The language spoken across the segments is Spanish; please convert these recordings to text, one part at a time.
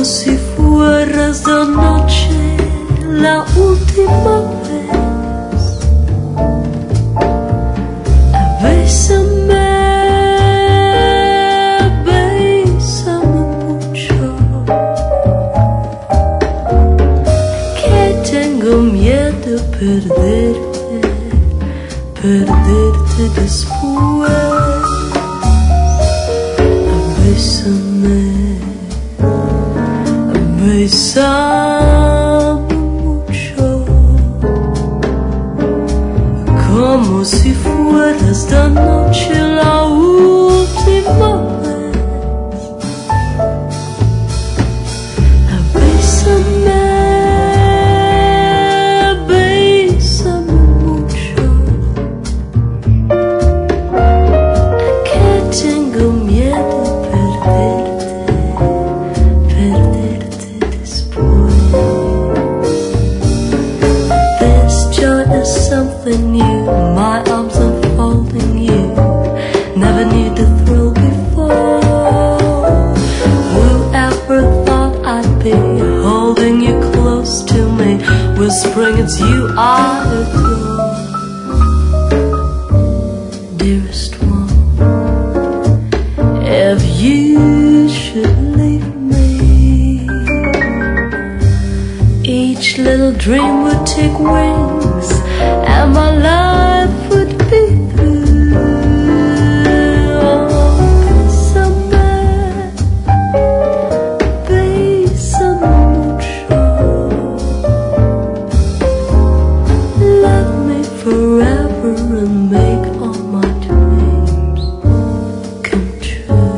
si fueras de noche la última vez. Bésame, bésame mucho, que tengo miedo perderte, perderte después. Bésame, bésame mucho, como si fueras de noche la última vez. Bésame, bésame mucho, que tengo miedo perderte, perderte después. This joy is something new, my arms enfolding you, never knew the thrill before. Whoever thought I'd be holding you close to me, whispering it's you I adore. Dearest one, if you should leave me, each little dream would take wings and my life would be through. Oh, bésame, bésame mucho, love me forever and make all my dreams come true.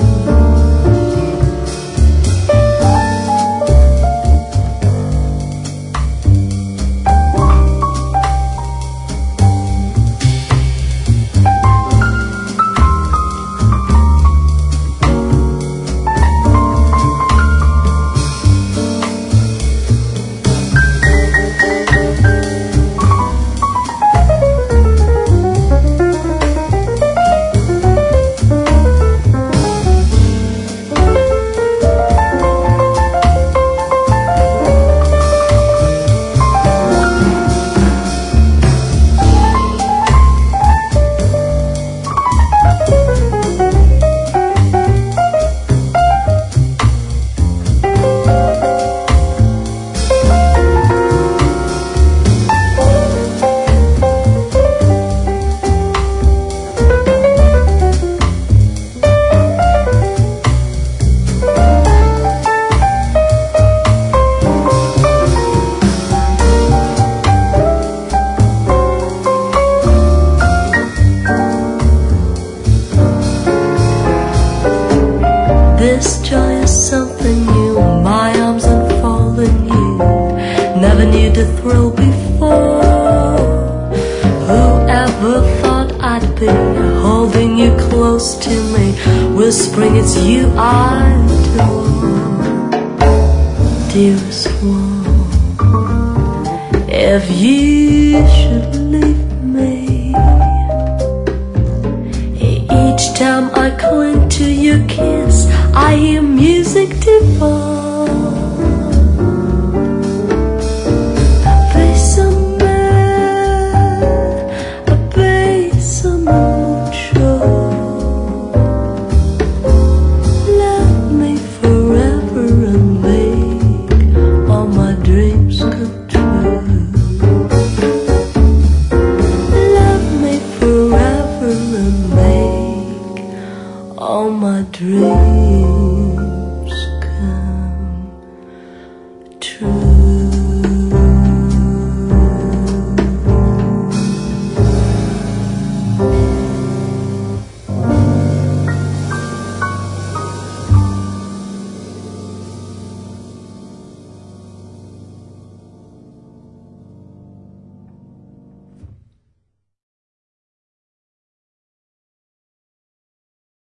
This joy is something new, my arms enfolding you, never knew the thrill before. Whoever thought I'd be holding you close to me, whispering it's you I adore. Dearest one, if you should leave me, each time I cling to your kiss, I hear music